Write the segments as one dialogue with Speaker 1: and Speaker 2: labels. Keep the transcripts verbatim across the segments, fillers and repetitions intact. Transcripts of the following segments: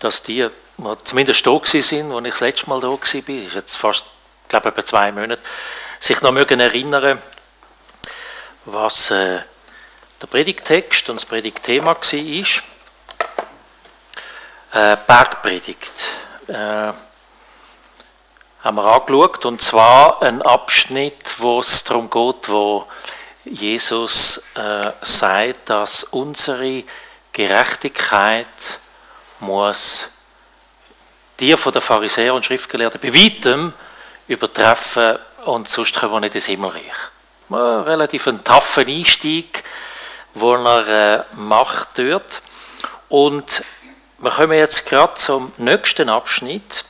Speaker 1: dass die, die zumindest da waren, als ich das letzte Mal da war, das ist jetzt fast, ich glaube, etwa zwei Monate, sich noch mögen erinnern, was äh, der Predigttext und das Predigtthema war. Äh, Bergpredigt. Äh, haben wir angeschaut, und zwar ein Abschnitt, wo es darum geht, wo Jesus äh, sagt, dass unsere Gerechtigkeit muss die von den Pharisäern und Schriftgelehrten bei weitem übertreffen, und sonst kommen wir nicht ins Himmelreich. Ein relativ ein taffer Einstieg, den er äh, macht dort. Und wir kommen jetzt gerade zum nächsten Abschnitt,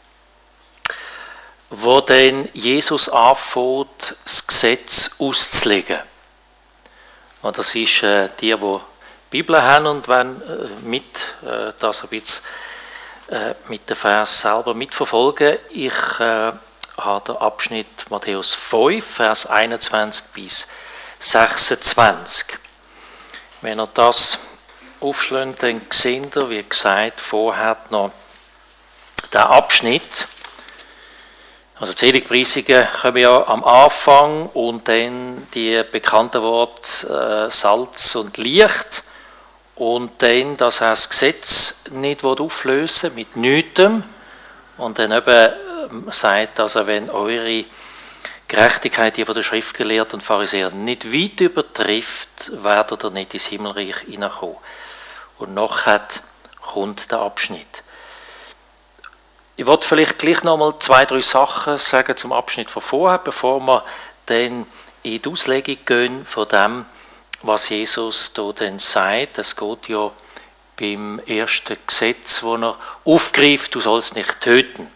Speaker 1: wo dann Jesus anfängt, das Gesetz auszulegen. Und das ist äh, die, die die Bibel haben und wenn äh, mit äh, das ein bisschen äh, mit dem Vers selber mitverfolgen. Ich äh, habe den Abschnitt Matthäus fünf, Vers einundzwanzig bis sechsundzwanzig. Wenn ihr das aufschlägt, dann seht ihr, wie gesagt, vorher noch den Abschnitt. Also die Seligpreisungen kommen ja am Anfang und dann die bekannten Worte äh, Salz und Licht und dann, dass er das Gesetz nicht auflösen will, mit nichtem, und dann eben äh, sagt, dass er, wenn eure Gerechtigkeit, die von der Schriftgelehrten und Pharisäern nicht weit übertrifft, werdet ihr nicht ins Himmelreich hineinkommen. Und nachher kommt der Abschnitt. Ich wollte vielleicht gleich noch mal zwei, drei Sachen sagen zum Abschnitt von vorher, bevor wir dann in die Auslegung gehen von dem, was Jesus da dann sagt. Es geht ja beim ersten Gesetz, wo er aufgreift, du sollst nicht töten.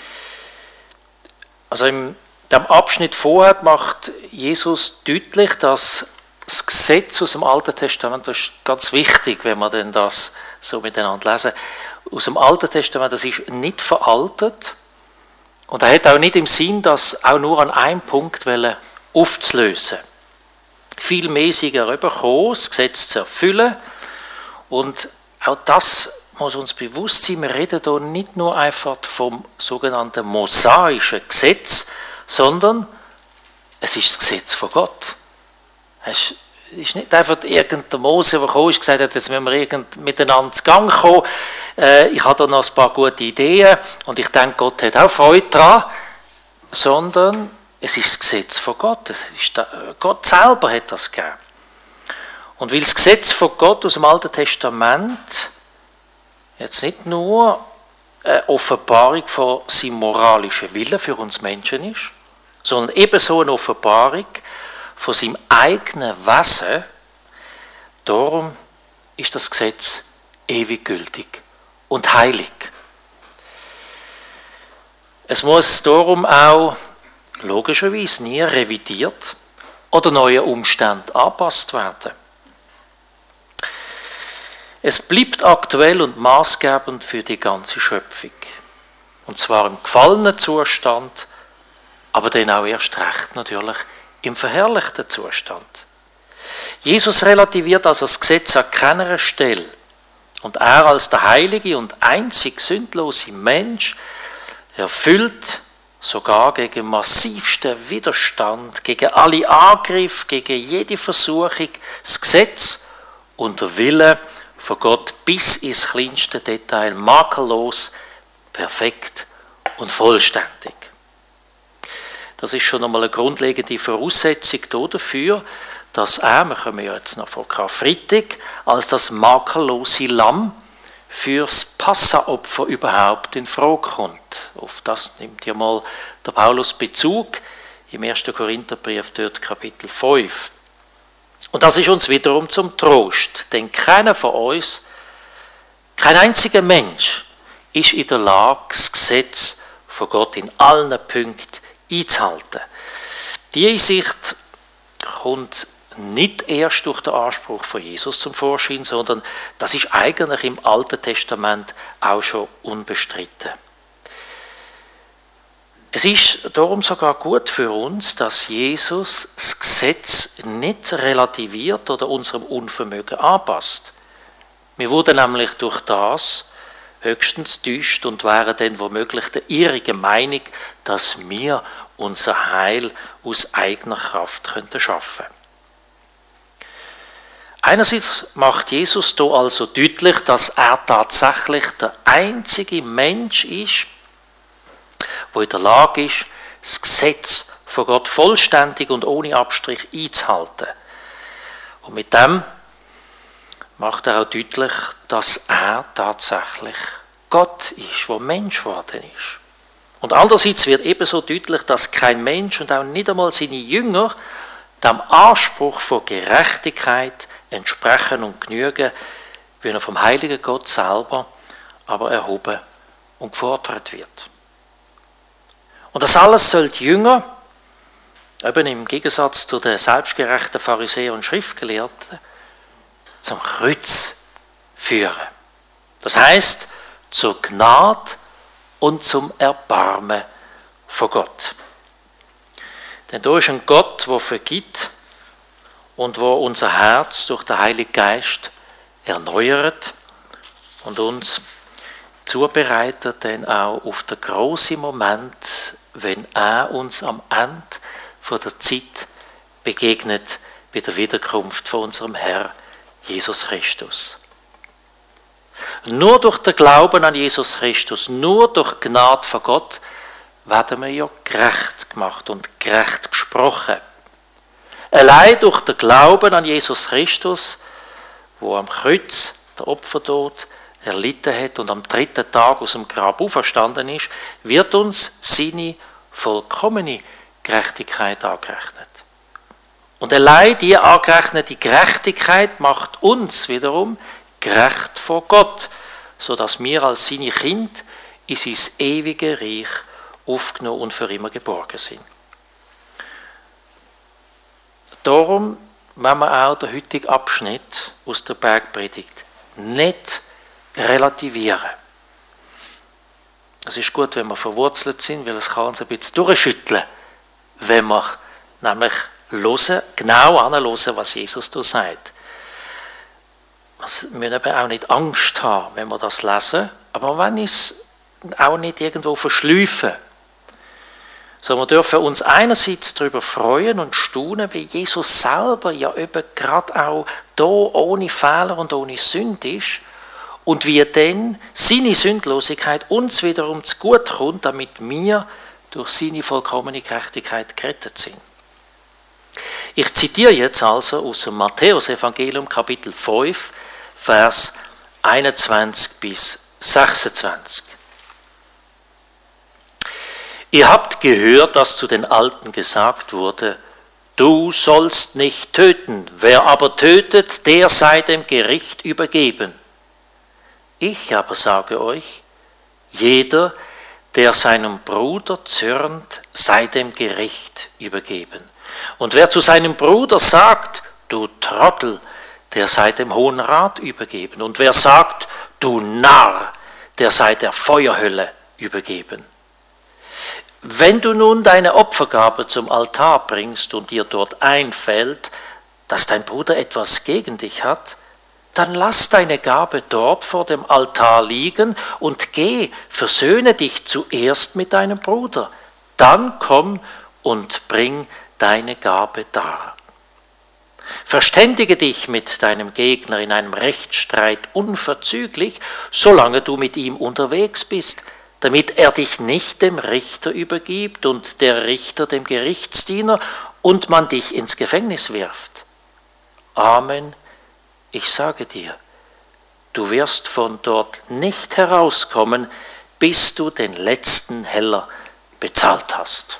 Speaker 1: Also in dem Abschnitt vorher macht Jesus deutlich, dass das Gesetz aus dem Alten Testament, das ist ganz wichtig, wenn wir denn das so miteinander lesen, aus dem Alten Testament, das ist nicht veraltet und er hat auch nicht im Sinn, das auch nur an einem Punkt aufzulösen. Viel mehr sind er bekommen, das Gesetz zu erfüllen, und auch das muss uns bewusst sein, wir reden hier nicht nur einfach vom sogenannten mosaischen Gesetz, sondern es ist das Gesetz von Gott. Es ist nicht einfach irgendein Mose, der gekommen ist und gesagt hat, jetzt müssen wir irgend miteinander zu Gang kommen. Äh, ich habe da noch ein paar gute Ideen und ich denke, Gott hat auch Freude daran. Sondern es ist das Gesetz von Gott. Es ist der, Gott selber hat das gegeben. Und weil das Gesetz von Gott aus dem Alten Testament jetzt nicht nur eine Offenbarung von seinem moralischen Willen für uns Menschen ist, sondern ebenso eine Offenbarung von seinem eigenen Wesen, darum ist das Gesetz ewig gültig und heilig. Es muss darum auch logischerweise nie revidiert oder neuen Umständen angepasst werden. Es bleibt aktuell und maßgebend für die ganze Schöpfung. Und zwar im gefallenen Zustand, aber dann auch erst recht natürlich im verherrlichten Zustand. Jesus relativiert also das Gesetz an keiner Stelle. Und er als der heilige und einzig sündlose Mensch erfüllt sogar gegen massivsten Widerstand, gegen alle Angriffe, gegen jede Versuchung das Gesetz und der Wille von Gott bis ins kleinste Detail makellos, perfekt und vollständig. Das ist schon einmal eine grundlegende Voraussetzung dafür, dass er, wir kommen ja jetzt noch vor Karfreitag, als das makellose Lamm fürs Passaopfer überhaupt in Frage kommt. Auf das nimmt ja mal der Paulus Bezug im ersten Korintherbrief, dort Kapitel fünf. Und das ist uns wiederum zum Trost, denn keiner von uns, kein einziger Mensch ist in der Lage, das Gesetz von Gott in allen Punkten einzuhalten. Die Einsicht kommt nicht erst durch den Anspruch von Jesus zum Vorschein, sondern das ist eigentlich im Alten Testament auch schon unbestritten. Es ist darum sogar gut für uns, dass Jesus das Gesetz nicht relativiert oder unserem Unvermögen anpasst. Wir wurden nämlich durch das höchstens täuscht und wären dann womöglich der irrigen Meinung, dass wir unser Heil aus eigener Kraft könnten schaffen. Einerseits macht Jesus hier also deutlich, dass er tatsächlich der einzige Mensch ist, der in der Lage ist, das Gesetz von Gott vollständig und ohne Abstrich einzuhalten. Und mit dem macht er auch deutlich, dass er tatsächlich Gott ist, der Mensch geworden ist. Und andererseits wird ebenso deutlich, dass kein Mensch und auch nicht einmal seine Jünger dem Anspruch von Gerechtigkeit entsprechen und genügen, wie er vom heiligen Gott selber aber erhoben und gefordert wird. Und das alles soll die Jünger, eben im Gegensatz zu den selbstgerechten Pharisäern und Schriftgelehrten, zum Kreuz führen. Das heißt, zur Gnade und zum Erbarmen von Gott. Denn da ist ein Gott, der vergibt und wo unser Herz durch den Heiligen Geist erneuert und uns zubereitet dann auch auf den grossen Moment, wenn er uns am Ende von der Zeit begegnet bei der Wiederkunft von unserem Herr Jesus Christus. Nur durch den Glauben an Jesus Christus, nur durch Gnade von Gott, werden wir ja gerecht gemacht und gerecht gesprochen. Allein durch den Glauben an Jesus Christus, wo am Kreuz der Opfertod erlitten hat und am dritten Tag aus dem Grab auferstanden ist, wird uns seine vollkommene Gerechtigkeit angerechnet. Und allein die angerechnete Gerechtigkeit macht uns wiederum gerecht vor Gott, sodass wir als seine Kinder in sein ewige Reich aufgenommen und für immer geborgen sind. Darum wollen wir auch den heutigen Abschnitt aus der Bergpredigt nicht relativieren. Es ist gut, wenn wir verwurzelt sind, weil es kann uns ein bisschen durchschütteln, wenn wir nämlich hören, genau anhören, was Jesus da sagt. Wir müssen eben auch nicht Angst haben, wenn wir das lesen, aber wir wollen es auch nicht irgendwo verschleifen. Sondern wir dürfen uns einerseits darüber freuen und staunen, wie Jesus selber ja eben gerade auch da ohne Fehler und ohne Sünde ist und wie dann seine Sündlosigkeit uns wiederum zugute kommt, damit wir durch seine vollkommene Gerechtigkeit gerettet sind. Ich zitiere jetzt also aus dem Matthäus-Evangelium, Kapitel fünf, Vers einundzwanzig bis sechsundzwanzig. Ihr habt gehört, dass zu den Alten gesagt wurde, du sollst nicht töten, wer aber tötet, der sei dem Gericht übergeben. Ich aber sage euch, jeder, der seinem Bruder zürnt, sei dem Gericht übergeben. Und wer zu seinem Bruder sagt, du Trottel, der sei dem Hohen Rat übergeben. Und wer sagt, du Narr, der sei der Feuerhölle übergeben. Wenn du nun deine Opfergabe zum Altar bringst und dir dort einfällt, dass dein Bruder etwas gegen dich hat, dann lass deine Gabe dort vor dem Altar liegen und geh, versöhne dich zuerst mit deinem Bruder. Dann komm und bring deine Gabe dar. Verständige dich mit deinem Gegner in einem Rechtsstreit unverzüglich, solange du mit ihm unterwegs bist, damit er dich nicht dem Richter übergibt und der Richter dem Gerichtsdiener und man dich ins Gefängnis wirft. Amen, ich sage dir, du wirst von dort nicht herauskommen, bis du den letzten Heller bezahlt hast.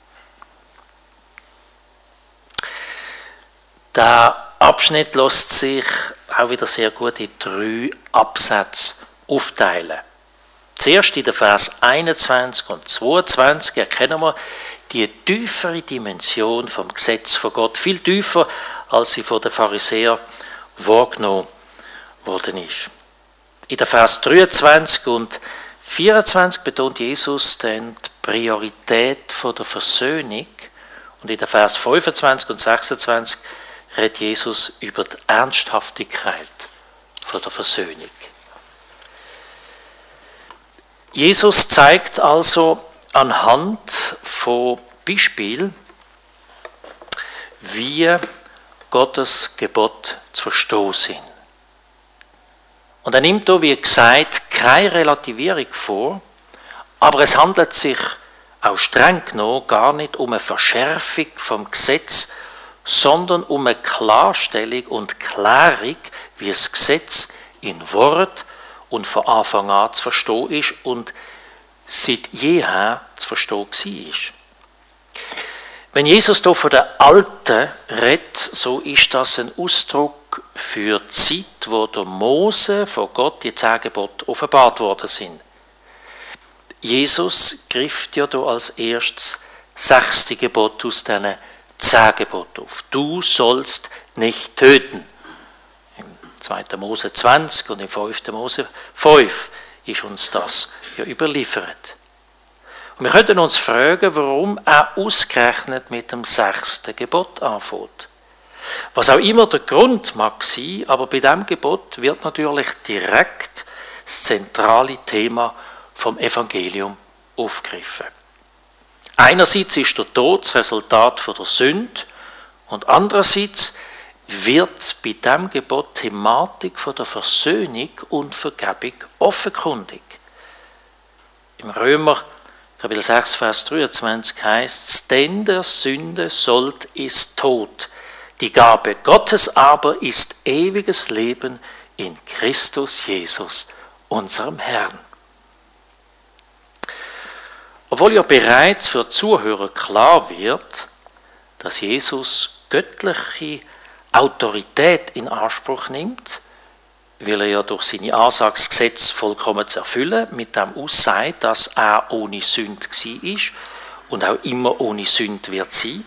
Speaker 1: Der Abschnitt lässt sich auch wieder sehr gut in drei Absätze aufteilen. Zuerst in den Vers einundzwanzig und zweiundzwanzig erkennen wir die tiefere Dimension vom Gesetz von Gott, viel tiefer, als sie von den Pharisäern wahrgenommen worden ist. In den Vers dreiundzwanzig und vierundzwanzig betont Jesus dann die Priorität von der Versöhnung und in den Vers fünfundzwanzig und sechsundzwanzig redet Jesus über die Ernsthaftigkeit von der Versöhnung. Jesus zeigt also anhand von Beispielen, wie Gottes Gebot zu verstehen sind. Und er nimmt hier, wie gesagt, keine Relativierung vor, aber es handelt sich auch streng genommen gar nicht um eine Verschärfung vom Gesetz, sondern um eine Klarstellung und Klärung, wie das Gesetz in Wort und von Anfang an zu verstehen ist und seit jeher zu verstehen war. Wenn Jesus hier von der Alten redet, so ist das ein Ausdruck für die Zeit, wo der Mose von Gott die zehn Gebote offenbart worden sind. Jesus grifft ja hier als erstes sechste Gebot aus diesen zehn Geboten auf. Du sollst nicht töten. Im zweiten Mose zwanzig und im fünften Mose fünf ist uns das ja überliefert. Und wir könnten uns fragen, warum er ausgerechnet mit dem sechsten Gebot anfängt. Was auch immer der Grund mag sein, aber bei diesem Gebot wird natürlich direkt das zentrale Thema vom Evangelium aufgegriffen. Einerseits ist der Tod das Resultat von der Sünde und andererseits wird bei diesem Gebot die Thematik von der Versöhnung und Vergebung offenkundig. Im Römer Kapitel sechs, Vers dreiundzwanzig heißt es, denn der Sünde Sold ist Tod, die Gabe Gottes aber ist ewiges Leben in Christus Jesus, unserem Herrn. Obwohl ja bereits für Zuhörer klar wird, dass Jesus göttliche Autorität in Anspruch nimmt, weil er ja durch seine Ansage das Gesetz vollkommen zu erfüllen, mit dem aussagt, dass er ohne Sünde war und auch immer ohne Sünde wird sein.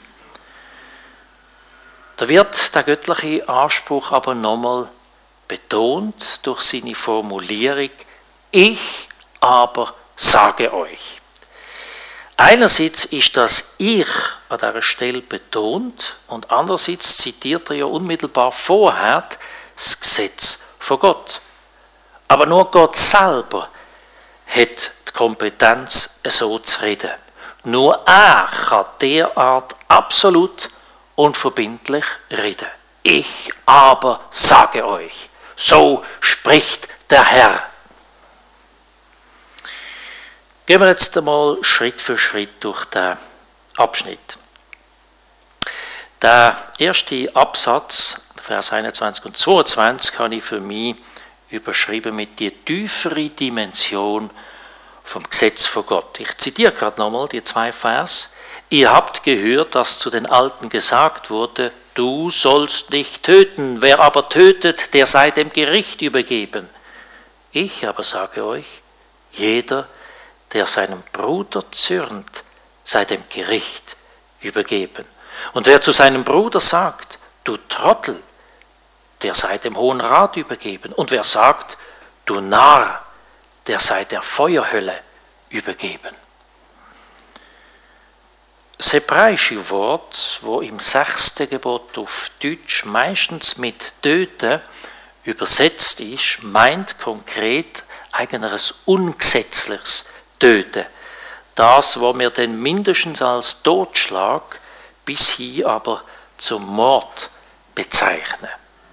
Speaker 1: Da wird der göttliche Anspruch aber nochmal betont durch seine Formulierung, ich aber sage euch. Einerseits ist das Ich an dieser Stelle betont und andererseits zitiert er ja unmittelbar vorher das Gesetz von Gott. Aber nur Gott selber hat die Kompetenz, so zu reden. Nur er kann derart absolut und verbindlich reden. Ich aber sage euch, so spricht der Herr. Gehen wir jetzt einmal Schritt für Schritt durch den Abschnitt. Der erste Absatz, Vers einundzwanzig und zweiundzwanzig, habe ich für mich überschrieben mit die tiefere Dimension vom Gesetz von Gott. Ich zitiere gerade nochmal die zwei Vers. Ihr habt gehört, dass zu den Alten gesagt wurde, du sollst nicht töten, wer aber tötet, der sei dem Gericht übergeben. Ich aber sage euch, jeder, der seinem Bruder zürnt, sei dem Gericht übergeben. Und wer zu seinem Bruder sagt, du Trottel, der sei dem Hohen Rat übergeben. Und wer sagt, du Narr, der sei der Feuerhölle übergeben. Das hebräische Wort, wo im sechsten Gebot auf Deutsch meistens mit töten übersetzt ist, meint konkret eigentlich ein ungesetzliches Töten. Das, was wir dann mindestens als Totschlag bis hin aber zum Mord bezeichnen.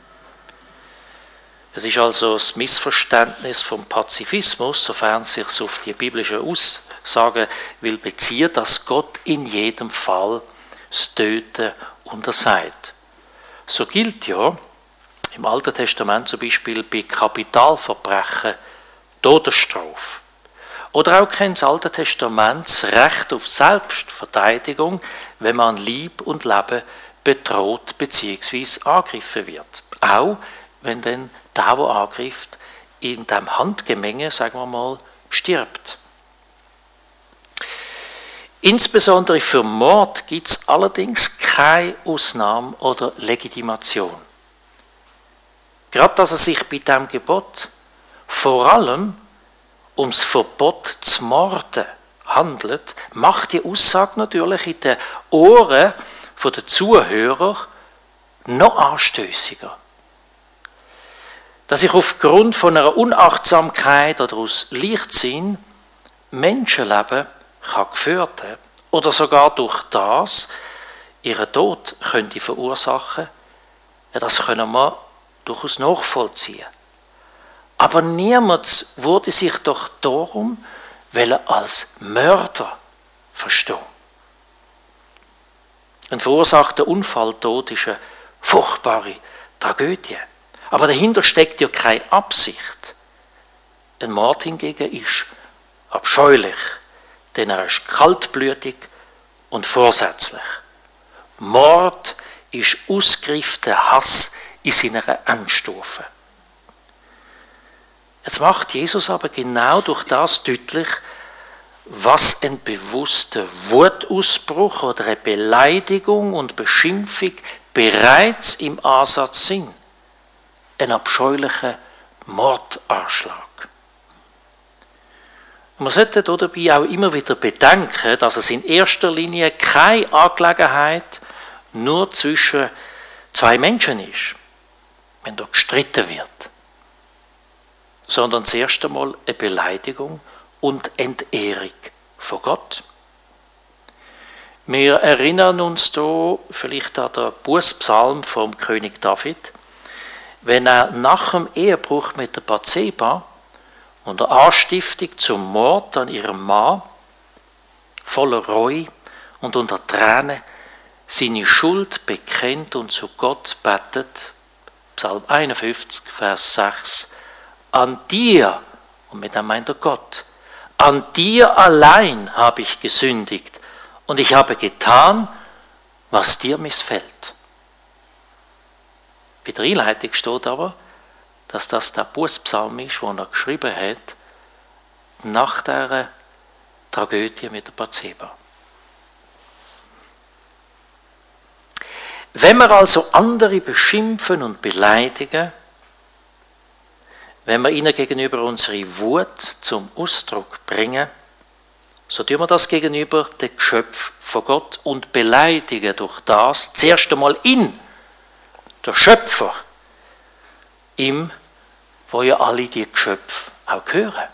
Speaker 1: Es ist also das Missverständnis vom Pazifismus, sofern es sich auf die biblische Aussage will beziehen, dass Gott in jedem Fall das Töten untersagt. So gilt ja im Alten Testament zum Beispiel bei Kapitalverbrechen Todesstrafe. Oder auch kennt das Alte Testament das Recht auf Selbstverteidigung, wenn man Leib und Leben bedroht bzw. angegriffen wird. Auch wenn dann der, der angreift, in dem Handgemenge, sagen wir mal, stirbt. Insbesondere für Mord gibt es allerdings keine Ausnahme oder Legitimation. Gerade dass es sich bei diesem Gebot vor allem ums Verbot zu morden handelt, macht die Aussage natürlich in den Ohren der Zuhörer noch anstößiger. Dass ich aufgrund von einer Unachtsamkeit oder aus Leichtsinn Menschenleben kann gefährden oder sogar durch das ihren Tod könnte verursachen, ja, das können wir durchaus nachvollziehen. Aber niemand würde sich doch darum als Mörder verstehen. Ein verursachter Unfalltod ist eine furchtbare Tragödie. Aber dahinter steckt ja keine Absicht. Ein Mord hingegen ist abscheulich, denn er ist kaltblütig und vorsätzlich. Mord ist ausgereifter Hass in seiner Endstufe. Jetzt macht Jesus aber genau durch das deutlich, was ein bewusster Wutausbruch oder eine Beleidigung und Beschimpfung bereits im Ansatz sind. Ein abscheulicher Mordanschlag. Man sollte dabei auch immer wieder bedenken, dass es in erster Linie keine Angelegenheit nur zwischen zwei Menschen ist, wenn da gestritten wird, sondern zuerst einmal eine Beleidigung und Entehrung von Gott. Wir erinnern uns hier vielleicht an den Bußpsalm vom König David, wenn er nach dem Ehebruch mit der Bathseba und der Anstiftung zum Mord an ihrem Mann voller Reue und unter Tränen seine Schuld bekennt und zu Gott betet, Psalm einundfünfzig, Vers sechs, an dir, und mit dem meint er Gott, an dir allein habe ich gesündigt und ich habe getan, was dir missfällt. Bei der Einleitung steht aber, dass das der Bußpsalm ist, den er geschrieben hat, nach der Tragödie mit der Bathseba. Wenn wir also andere beschimpfen und beleidigen, wenn wir ihnen gegenüber unsere Wut zum Ausdruck bringen, so tun wir das gegenüber dem Geschöpf von Gott und beleidigen durch das zuerst einmal ihn, der Schöpfer, ihm, wo ja alle die Geschöpfe auch gehören.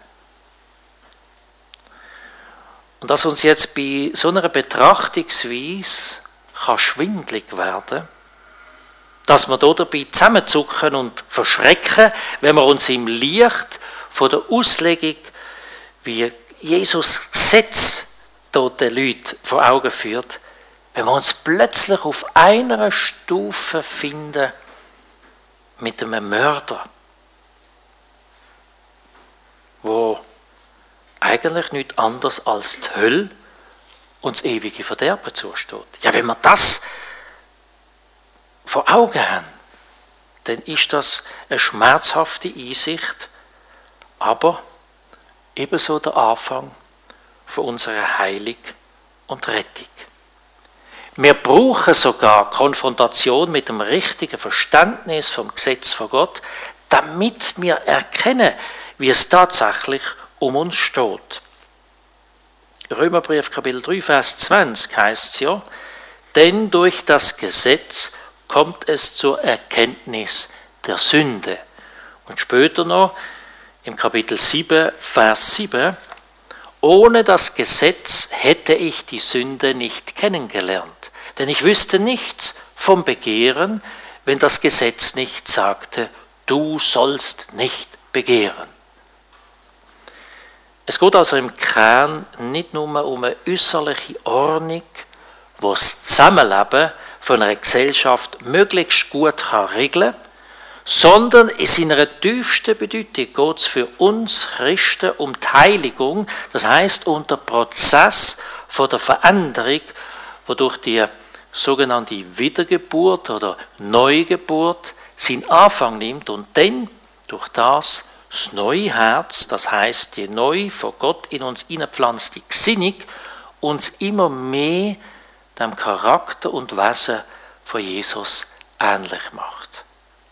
Speaker 1: Und dass uns jetzt bei so einer Betrachtungsweise kann schwindlig werden, dass wir hier dabei zusammenzucken und verschrecken, wenn wir uns im Licht von der Auslegung, wie Jesus Gesetz den Leuten vor Augen führt, wenn wir uns plötzlich auf einer Stufe finden mit einem Mörder, wo eigentlich nichts anderes als die Hölle und das ewige Verderben zusteht. Ja, wenn wir das vor Augen haben, dann ist das eine schmerzhafte Einsicht, aber ebenso der Anfang von unserer Heilung und Rettung. Wir brauchen sogar Konfrontation mit dem richtigen Verständnis vom Gesetz von Gott, damit wir erkennen, wie es tatsächlich um uns steht. Römerbrief Kapitel drei, Vers zwanzig heißt es ja, denn durch das Gesetz kommt es zur Erkenntnis der Sünde. Und später noch im Kapitel sieben, Vers sieben, ohne das Gesetz hätte ich die Sünde nicht kennengelernt, denn ich wüsste nichts vom Begehren, wenn das Gesetz nicht sagte, du sollst nicht begehren. Es geht also im Kern nicht nur um eine äußerliche Ordnung, die das Zusammenleben von einer Gesellschaft möglichst gut kann regeln kann, sondern in seiner tiefsten Bedeutung geht es für uns Christen um die Heiligung, das heisst um den Prozess von der Veränderung, wodurch die sogenannte Wiedergeburt oder Neugeburt seinen Anfang nimmt und dann durch das das neue Herz, das heisst die neu von Gott in uns hineingepflanzte Gesinnung, uns immer mehr dem Charakter und Wesen von Jesus ähnlich macht.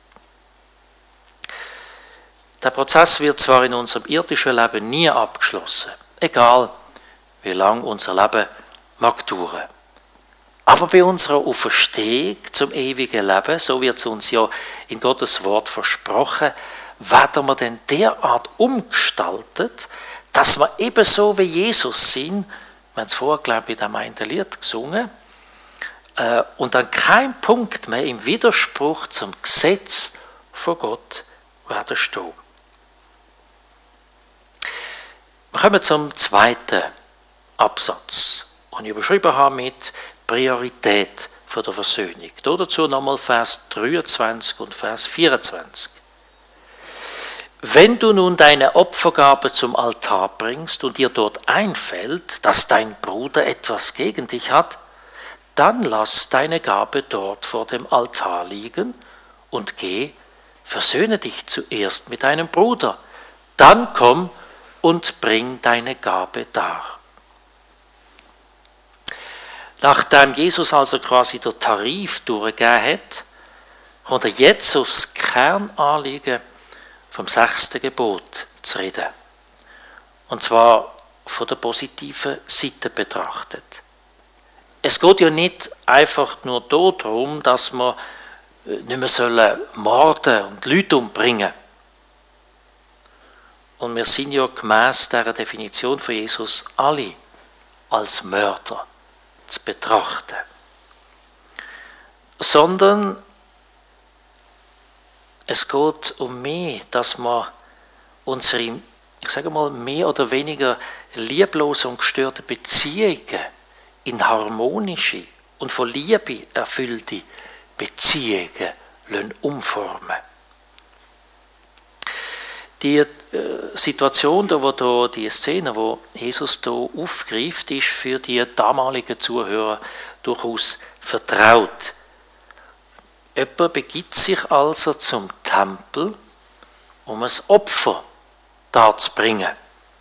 Speaker 1: Der Prozess wird zwar in unserem irdischen Leben nie abgeschlossen, egal wie lang unser Leben mag dauern. Aber bei unserer Auferstehung zum ewigen Leben, so wird es uns ja in Gottes Wort versprochen, werden wir denn derart umgestaltet, dass wir ebenso wie Jesus sind, wir haben es vorher, glaube ich, in dem einen Lied gesungen, äh, und an keinem Punkt mehr im Widerspruch zum Gesetz von Gott werden stehen. Wir kommen zum zweiten Absatz, den ich überschrieben habe mit Priorität von der Versöhnung. Dazu nochmal Vers dreiundzwanzig und Vers vierundzwanzig. Wenn du nun deine Opfergabe zum Altar bringst und dir dort einfällt, dass dein Bruder etwas gegen dich hat, dann lass deine Gabe dort vor dem Altar liegen und geh, versöhne dich zuerst mit deinem Bruder, dann komm und bring deine Gabe dar. Nachdem Jesus also quasi den Tarif durchgegeben hat, kommt er jetzt aufs Kernanliegen vom sechsten Gebot zu reden. Und zwar von der positiven Seite betrachtet. Es geht ja nicht einfach nur darum, dass wir nicht mehr sollen morden und Leute umbringen. Und wir sind ja gemäss dieser Definition von Jesus alle als Mörder zu betrachten. Sondern es geht um mehr, dass wir unsere, ich sage mal, mehr oder weniger lieblose und gestörte Beziehungen in harmonische und von Liebe erfüllte Beziehungen umformen. Die äh, Situation, da, wo da, die Szene, wo Jesus da aufgreift, ist für die damaligen Zuhörer durchaus vertraut. Jemand begibt sich also zum Tempel, um ein Opfer darzubringen.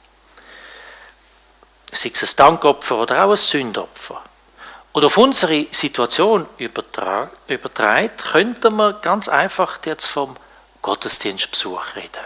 Speaker 1: Sei es ein Dankopfer oder auch ein Sündopfer. Und auf unsere Situation übertragen, könnte man ganz einfach jetzt vom Gottesdienstbesuch reden.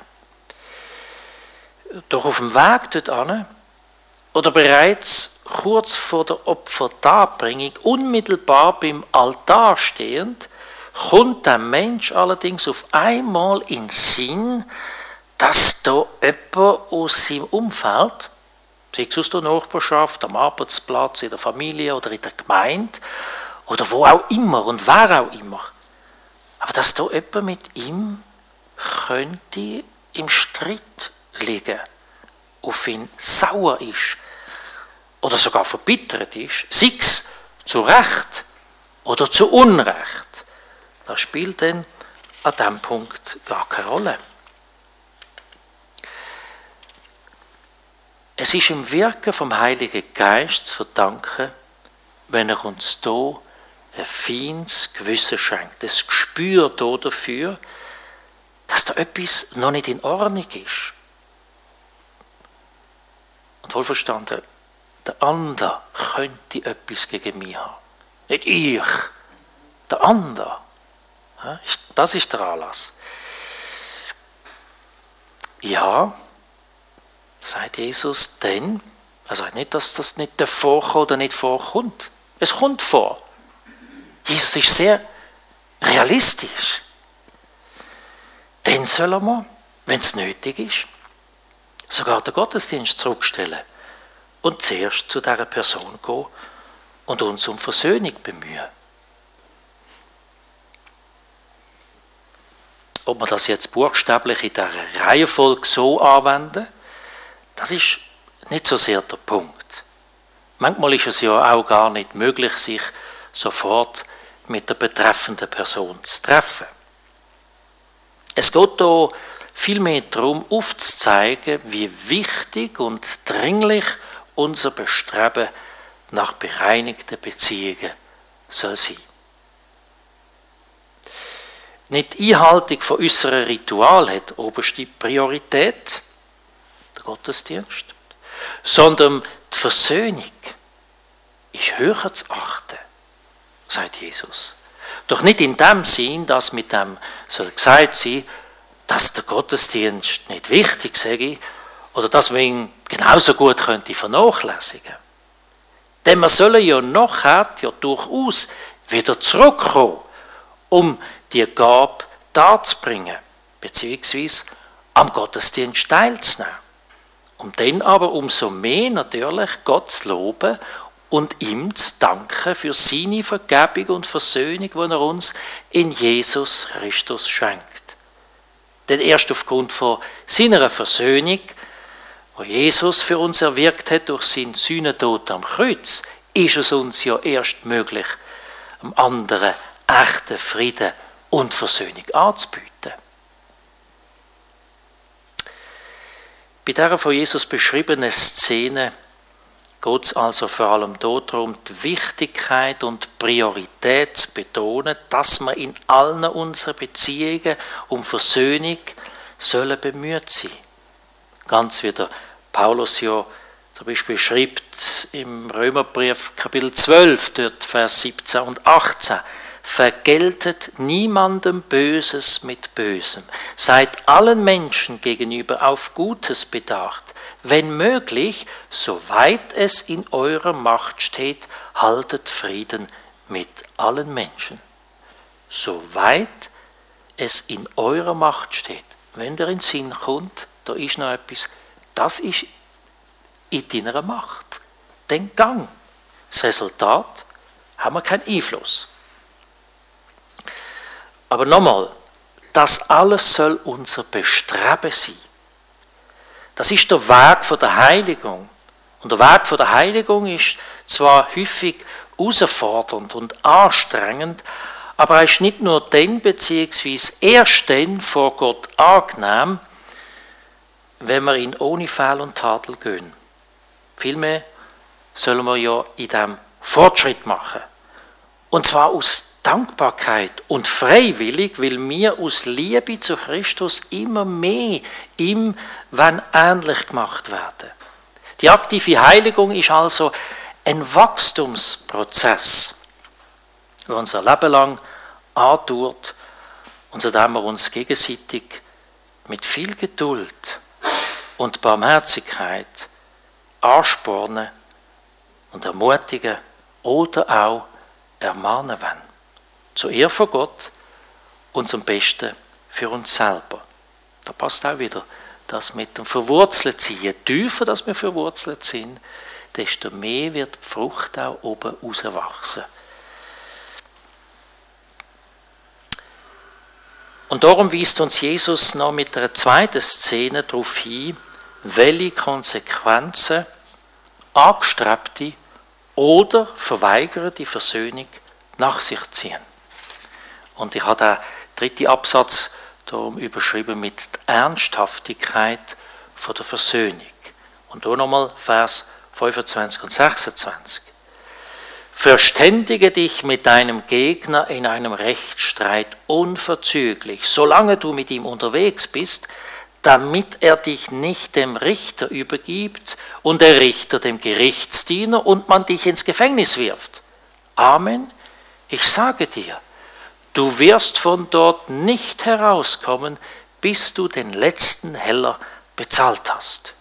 Speaker 1: Doch auf dem Weg dorthin oder bereits kurz vor der Opferdarbringung, unmittelbar beim Altar stehend, kommt der Mensch allerdings auf einmal in den Sinn, dass da jemand aus seinem Umfeld, sei es aus der Nachbarschaft, am Arbeitsplatz, in der Familie oder in der Gemeinde oder wo auch immer und wer auch immer, aber dass da jemand mit ihm könnte im Streit liegen, auf ihn sauer ist oder sogar verbittert ist, sei es zu Recht oder zu Unrecht. Das spielt dann an diesem Punkt gar keine Rolle. Es ist im Wirken vom Heiligen Geist zu verdanken, wenn er uns hier ein feines Gewissen schenkt, das Gespür dafür, dass da etwas noch nicht in Ordnung ist. Und wohlverstanden, der andere könnte etwas gegen mich haben. Nicht ich, der andere. Das ist der Anlass. Ja, sagt Jesus, denn, er sagt nicht, dass das nicht vorkommt oder nicht vorkommt. Es kommt vor. Jesus ist sehr realistisch. Dann sollen wir, wenn es nötig ist, sogar den Gottesdienst zurückstellen und zuerst zu dieser Person gehen und uns um Versöhnung bemühen. Ob wir das jetzt buchstäblich in dieser Reihenfolge so anwenden, das ist nicht so sehr der Punkt. Manchmal ist es ja auch gar nicht möglich, sich sofort mit der betreffenden Person zu treffen. Es geht hier vielmehr darum, aufzuzeigen, wie wichtig und dringlich unser Bestreben nach bereinigten Beziehungen soll sein. Nicht die Einhaltung von unseren Ritual hat oberste Priorität, der Gottesdienst, sondern die Versöhnung ist höher zu achten, sagt Jesus. Doch nicht in dem Sinn, dass mit dem soll gesagt sein, dass der Gottesdienst nicht wichtig sei oder dass man ihn genauso gut könnte vernachlässigen. Denn wir sollen ja nachher ja durchaus wieder zurückkommen, um die Gabe darzubringen, beziehungsweise am Gottesdienst teilzunehmen. Um dann aber umso mehr natürlich Gott zu loben und ihm zu danken für seine Vergebung und Versöhnung, die er uns in Jesus Christus schenkt. Denn erst aufgrund von seiner Versöhnung, die Jesus für uns erwirkt hat durch seinen Sühnetod am Kreuz, ist es uns ja erst möglich, am anderen echten Frieden und Versöhnung anzubieten. Bei dieser von Jesus beschriebenen Szene geht es also vor allem darum, die Wichtigkeit und Priorität zu betonen, dass wir in allen unseren Beziehungen um Versöhnung sollen bemüht sein. Ganz wie der Paulus ja zum Beispiel schreibt im Römerbrief Kapitel zwölf, dort Vers siebzehn und achtzehn, vergeltet niemandem Böses mit Bösem. Seid allen Menschen gegenüber auf Gutes bedacht. Wenn möglich, soweit es in eurer Macht steht, haltet Frieden mit allen Menschen. Soweit es in eurer Macht steht. Wenn dir in den Sinn kommt, da ist noch etwas, das ist in deiner Macht. Den Gang. Das Resultat haben wir keinen Einfluss. Aber nochmal, das alles soll unser Bestreben sein. Das ist der Weg von der Heiligung. Und der Weg von der Heiligung ist zwar häufig herausfordernd und anstrengend, aber er ist nicht nur dann, beziehungsweise erst dann vor Gott angenehm, wenn wir ihn ohne Fehl und Tadel gehen. Vielmehr sollen wir ja in diesem Fortschritt machen. Und zwar aus Dankbarkeit und freiwillig, weil wir aus Liebe zu Christus immer mehr ihm wollen ähnlich gemacht werden. Die aktive Heiligung ist also ein Wachstumsprozess, der unser Leben lang andauert und zu dem wir uns gegenseitig mit viel Geduld und Barmherzigkeit anspornen und ermutigen oder auch ermahnen wollen. Zur Ehre von Gott und zum Besten für uns selber. Da passt auch wieder das mit dem Verwurzeltsein. Je tiefer dass wir verwurzelt sind, desto mehr wird die Frucht auch oben rauswachsen. Und darum weist uns Jesus noch mit einer zweiten Szene darauf hin, welche Konsequenzen angestrebte oder verweigerte Versöhnung nach sich ziehen. Und ich habe den dritten Absatz darum überschrieben mit der Ernsthaftigkeit von der Versöhnung. Und hier nochmal Vers fünfundzwanzig und sechsundzwanzig. Verständige dich mit deinem Gegner in einem Rechtsstreit unverzüglich, solange du mit ihm unterwegs bist, damit er dich nicht dem Richter übergibt und der Richter dem Gerichtsdiener und man dich ins Gefängnis wirft. Amen. Ich sage dir, du wirst von dort nicht herauskommen, bis du den letzten Heller bezahlt hast.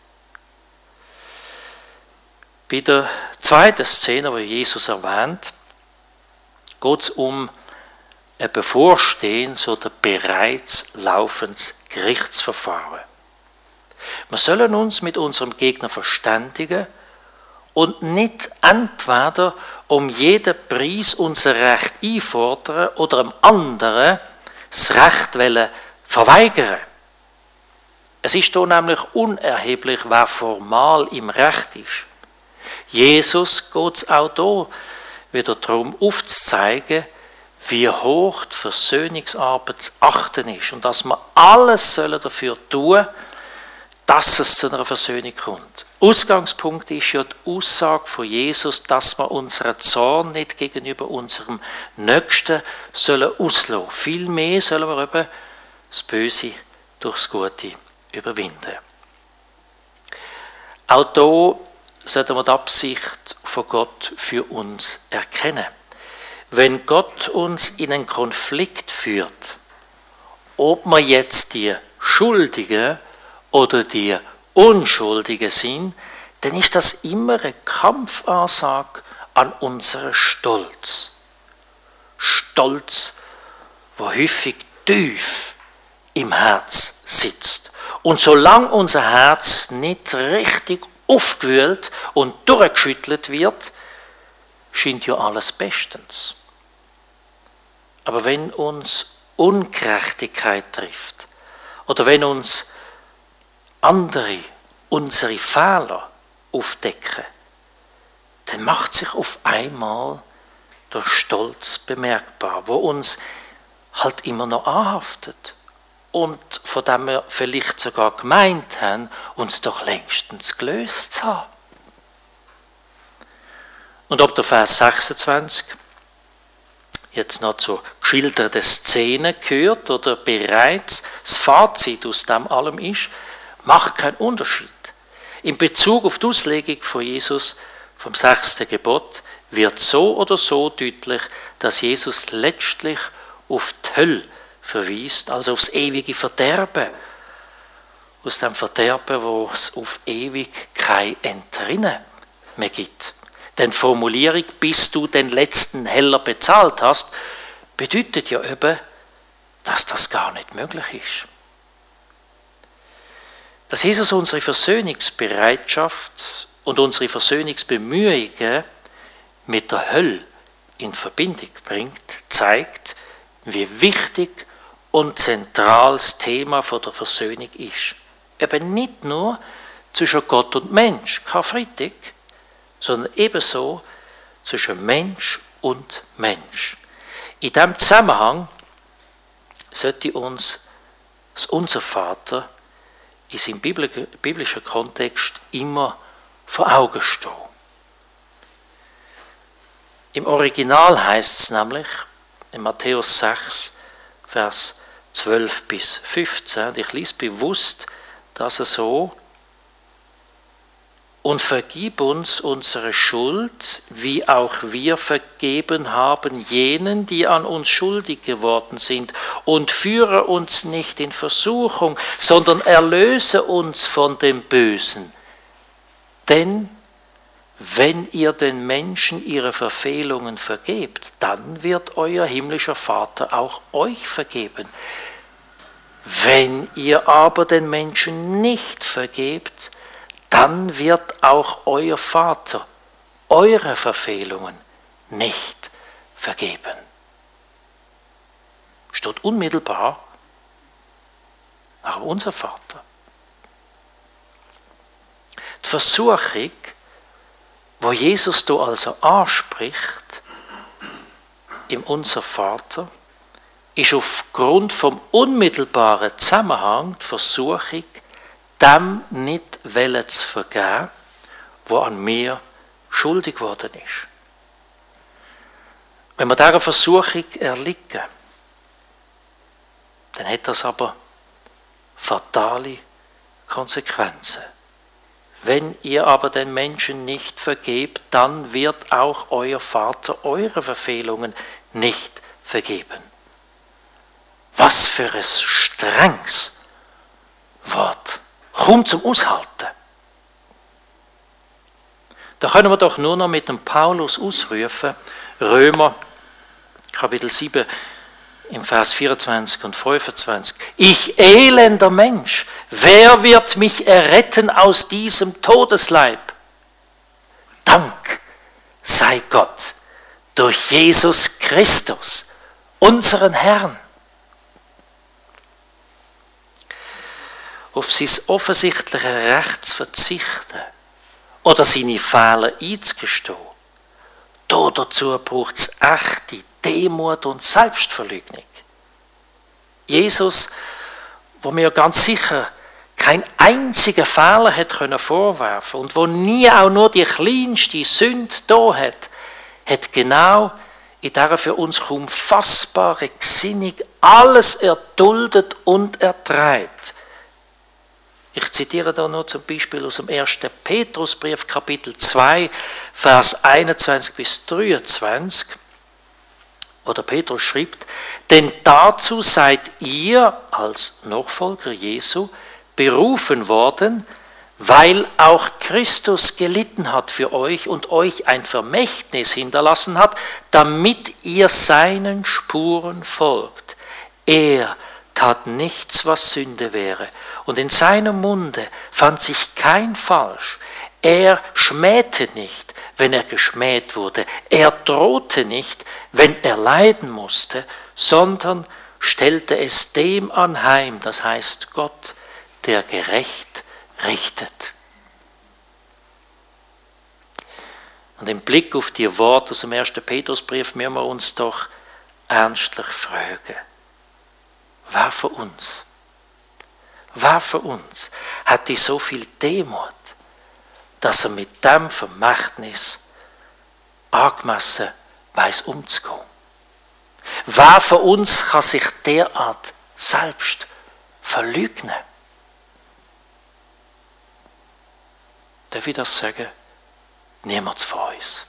Speaker 1: Bei der zweiten Szene, die Jesus erwähnt, geht es um ein bevorstehendes oder bereits laufendes Gerichtsverfahren. Wir sollen uns mit unserem Gegner verständigen und nicht entweder um jeden Preis unser Recht einfordern oder einem anderen das Recht wollen verweigern. Es ist hier nämlich unerheblich, wer formal im Recht ist. Jesus geht es auch hier wieder darum, aufzuzeigen, wie hoch die Versöhnungsarbeit zu achten ist und dass wir alles dafür tun sollen, dass es zu einer Versöhnung kommt. Ausgangspunkt ist ja die Aussage von Jesus, dass wir unseren Zorn nicht gegenüber unserem Nächsten sollen auslassen. Vielmehr sollen wir eben das Böse durch das Gute überwinden. Auch hier sollten wir die Absicht von Gott für uns erkennen. Wenn Gott uns in einen Konflikt führt, ob wir jetzt die Schuldigen oder die Unschuldigen sind, dann ist das immer eine Kampfansage an unseren Stolz. Stolz, wo häufig tief im Herz sitzt Und solange unser Herz nicht richtig aufgewühlt und durchgeschüttelt wird, scheint ja alles bestens. Aber wenn uns Ungerechtigkeit trifft oder wenn uns andere unsere Fehler aufdecken, dann macht sich auf einmal der Stolz bemerkbar, wo uns halt immer noch anhaftet und von dem wir vielleicht sogar gemeint haben, uns doch längstens gelöst zu haben. Und ob der Vers sechsundzwanzig jetzt noch zur geschilderten Szene gehört oder bereits das Fazit aus dem allem ist, macht keinen Unterschied. In Bezug auf die Auslegung von Jesus vom sechsten Gebot wird so oder so deutlich, dass Jesus letztlich auf die Hölle verweist, also aufs ewige Verderben. Aus dem Verderben, wo es auf ewig kein Entrinnen mehr gibt. Denn die Formulierung, bis du den letzten Heller bezahlt hast, bedeutet ja eben, dass das gar nicht möglich ist. Dass Jesus unsere Versöhnungsbereitschaft und unsere Versöhnungsbemühungen mit der Hölle in Verbindung bringt, zeigt, wie wichtig und zentral das Thema von der Versöhnung ist. Eben nicht nur zwischen Gott und Mensch, Karfreitag, sondern ebenso zwischen Mensch und Mensch. In diesem Zusammenhang sollte uns das Unser Vater in seinem biblischen Kontext immer vor Augen stehen. Im Original heißt es nämlich, in Matthäus sechs, Vers zwölf bis fünfzehn, und ich lese bewusst, dass er so: Und vergib uns unsere Schuld, wie auch wir vergeben haben jenen, die an uns schuldig geworden sind. Und führe uns nicht in Versuchung, sondern erlöse uns von dem Bösen. Denn wenn ihr den Menschen ihre Verfehlungen vergebt, dann wird euer himmlischer Vater auch euch vergeben. Wenn ihr aber den Menschen nicht vergebt, dann wird auch euer Vater eure Verfehlungen nicht vergeben. Steht unmittelbar nach unser Vater. Die Versuchung, wo Jesus da also anspricht, im Unser Vater, ist aufgrund vom unmittelbaren Zusammenhang die Versuchung, dem nicht wollen zu vergeben, wo an mir schuldig geworden ist. Wenn wir dieser Versuchung erliegen, dann hat das aber fatale Konsequenzen. Wenn ihr aber den Menschen nicht vergebt, dann wird auch euer Vater eure Verfehlungen nicht vergeben. Was für ein strenges Wort. Kaum zum Aushalten. Da können wir doch nur noch mit dem Paulus ausrufen, Römer, Kapitel sieben, im Vers vierundzwanzig und fünfundzwanzig. Ich elender Mensch, wer wird mich erretten aus diesem Todesleib? Dank sei Gott durch Jesus Christus, unseren Herrn. Auf sein offensichtliche Recht zu verzichten oder seine Fehler einzugestehen, dazu braucht es echte Demut und Selbstverleugnung. Jesus, wo mir ganz sicher keinen einzigen Fehler hat können vorwerfen und wo nie auch nur die kleinste Sünde da hat, hat genau in dieser für uns kaum fassbaren Gesinnung alles erduldet und erträgt. Ich zitiere da noch zum Beispiel aus dem ersten Petrusbrief, Kapitel zwei, Vers einundzwanzig bis dreiundzwanzig, wo der Petrus schreibt: Denn dazu seid ihr als Nachfolger Jesu berufen worden, weil auch Christus gelitten hat für euch und euch ein Vermächtnis hinterlassen hat, damit ihr seinen Spuren folgt. Er tat nichts, was Sünde wäre, und in seinem Munde fand sich kein Falsch. Er schmähte nicht, wenn er geschmäht wurde. Er drohte nicht, wenn er leiden musste, sondern stellte es dem anheim, das heißt Gott, der gerecht richtet. Und im Blick auf die Worte aus dem ersten Petrusbrief müssen wir uns doch ernstlich fragen, wer von uns, wer von uns hat die so viel Demut, dass er mit dem Vermächtnis angemessen weiss umzugehen? Wer von uns kann sich derart selbst verleugnen? Darf ich das sagen? Niemand von uns.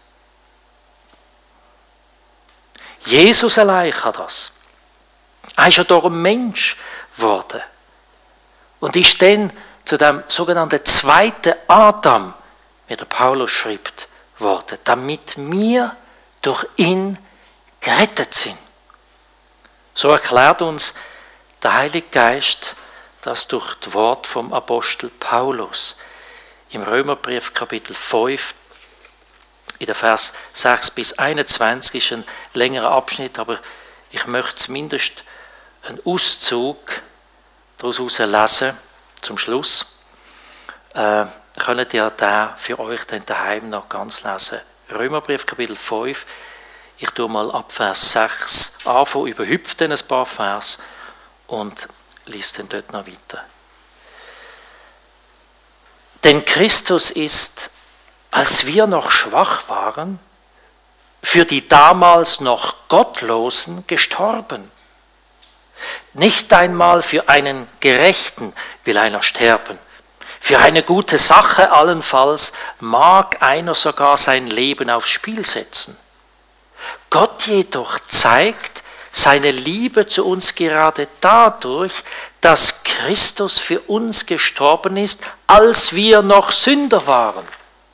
Speaker 1: Jesus allein kann das. Er ist ja doch ein Mensch geworden und ist dann zu dem sogenannten zweiten Adam, wie der Paulus schreibt, worden, damit wir durch ihn gerettet sind. So erklärt uns der Heilige Geist das durch das Wort vom Apostel Paulus im Römerbrief Kapitel fünf, in der Vers sechs bis einundzwanzig, ist ein längerer Abschnitt, aber ich möchte zumindest einen Auszug daraus lesen, zum Schluss. Äh, könnt ihr da für euch dann daheim noch ganz lesen. Römerbrief Kapitel fünf, ich tue mal ab Vers sechs anfangen, überhüpfe dann ein paar Vers und lese dann dort noch weiter. Denn Christus ist, als wir noch schwach waren, für die damals noch Gottlosen gestorben. Nicht einmal für einen Gerechten will einer sterben. Für eine gute Sache allenfalls mag einer sogar sein Leben aufs Spiel setzen. Gott jedoch zeigt seine Liebe zu uns gerade dadurch, dass Christus für uns gestorben ist, als wir noch Sünder waren.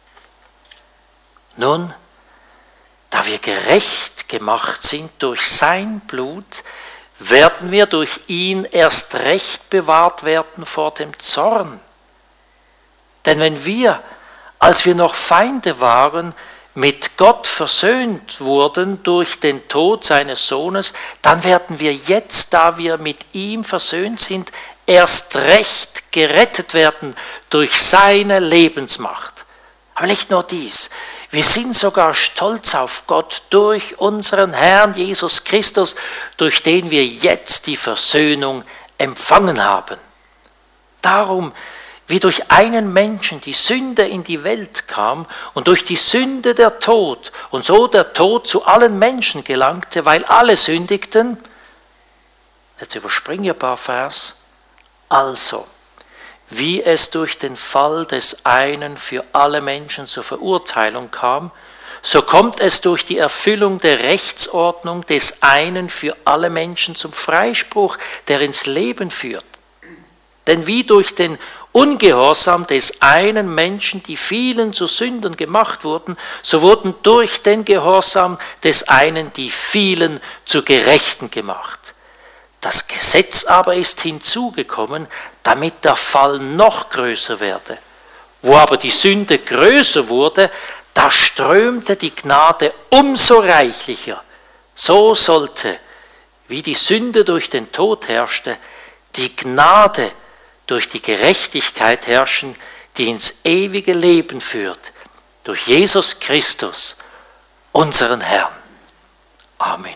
Speaker 1: Nun, da wir gerecht gemacht sind durch sein Blut, werden wir durch ihn erst recht bewahrt werden vor dem Zorn. Denn wenn wir, als wir noch Feinde waren, mit Gott versöhnt wurden durch den Tod seines Sohnes, dann werden wir jetzt, da wir mit ihm versöhnt sind, erst recht gerettet werden durch seine Lebensmacht. Aber nicht nur dies, wir sind sogar stolz auf Gott durch unseren Herrn Jesus Christus, durch den wir jetzt die Versöhnung empfangen haben. Darum, wie durch einen Menschen die Sünde in die Welt kam und durch die Sünde der Tod und so der Tod zu allen Menschen gelangte, weil alle sündigten. Jetzt überspringe ich ein paar Vers. Also, wie es durch den Fall des einen für alle Menschen zur Verurteilung kam, so kommt es durch die Erfüllung der Rechtsordnung des einen für alle Menschen zum Freispruch, der ins Leben führt. Denn wie durch den Ungehorsam des einen Menschen die vielen zu Sündern gemacht wurden, so wurden durch den Gehorsam des einen die vielen zu Gerechten gemacht. Das Gesetz aber ist hinzugekommen, damit der Fall noch größer werde. Wo aber die Sünde größer wurde, da strömte die Gnade umso reichlicher. So sollte, wie die Sünde durch den Tod herrschte, die Gnade durch die Gerechtigkeit herrschen, die ins ewige Leben führt, durch Jesus Christus, unseren Herrn. Amen.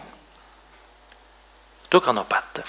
Speaker 1: Du kannst noch beten.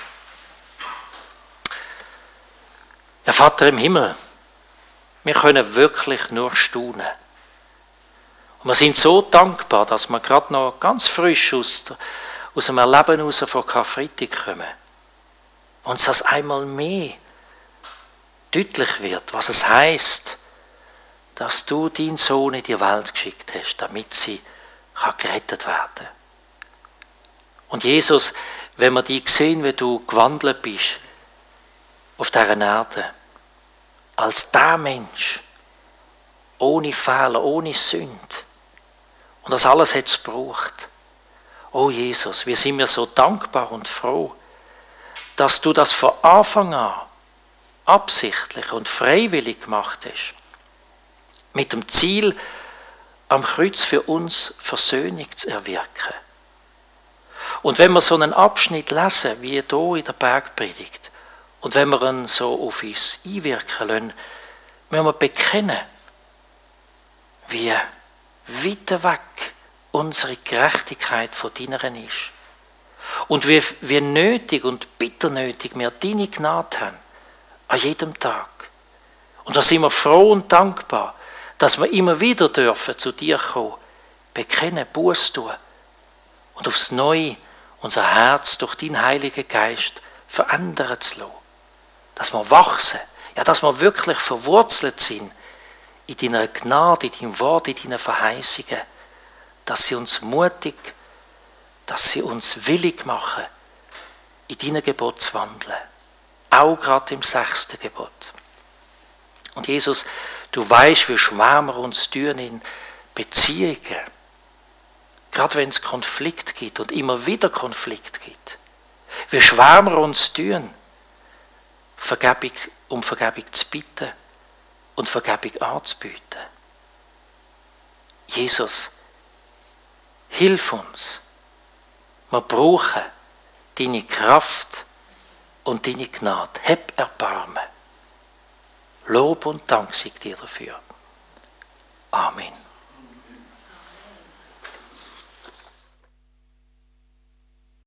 Speaker 1: Ja, Vater im Himmel, wir können wirklich nur staunen. Und wir sind so dankbar, dass wir gerade noch ganz frisch aus, aus dem Erleben heraus von Karfreitag kommen. Uns das einmal mehr deutlich wird, was es heisst, dass du deinen Sohn in die Welt geschickt hast, damit sie kann gerettet werden kann. Und Jesus, wenn wir dich sehen, wie du gewandelt bist auf dieser Erde, als der Mensch, ohne Fehler, ohne Sünde, und das alles hat es gebraucht. Oh Jesus, wir sind mir so dankbar und froh, dass du das von Anfang an absichtlich und freiwillig gemacht hast. Mit dem Ziel, am Kreuz für uns Versöhnung zu erwirken. Und wenn wir so einen Abschnitt lesen, wie hier in der Bergpredigt, und wenn wir ihn so auf uns einwirken lassen, müssen wir bekennen, wie weit weg unsere Gerechtigkeit von deiner ist. Und wie, wie nötig und bitter nötig wir deine Gnade haben, an jedem Tag. Und da sind wir froh und dankbar, dass wir immer wieder dürfen zu dir kommen, bekennen, Buß tun und aufs Neue unser Herz durch deinen Heiligen Geist verändern zu lassen. Dass wir wachsen, ja, dass wir wirklich verwurzelt sind in deiner Gnade, in deinem Wort, in deinen Verheißungen, dass sie uns mutig, dass sie uns willig machen, in deinen Gebot zu wandeln. Auch gerade im sechsten Gebot. Und Jesus, du weißt, wie schwer wir uns tun in Beziehungen. Gerade wenn es Konflikt gibt und immer wieder Konflikt gibt. Wie schwer wir uns tun, Vergebung, um Vergebung zu bitten und Vergebung anzubieten. Jesus, hilf uns. Wir brauchen deine Kraft und deine Gnade. Hab Erbarmen. Lob und Dank sei dir dafür. Amen.